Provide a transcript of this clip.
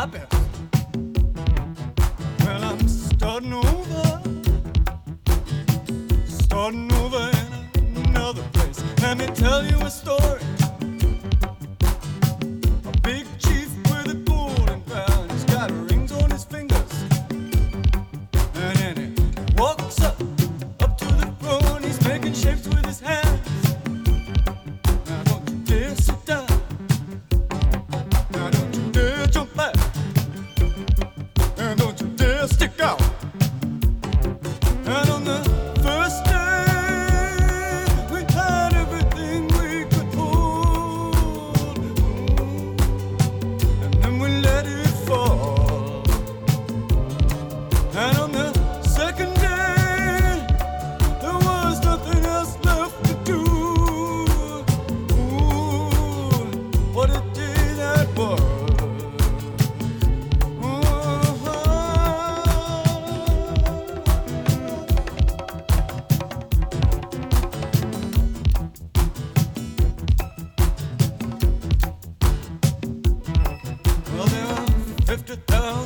my best. Well, I'm starting over in another place. Let me tell you a story. A big chief with a golden crown. He's got rings on his fingers. And then he walks up to the throne. He's making shapes with his hands. Now don't you dare sit down. Now don't you dare jump back. And don't you dare stick out. And on the first day, we had everything we could hold. And then we let it fall. And on the second day, there was nothing else left to do. Ooh, what a day that was. Well, there are 50,000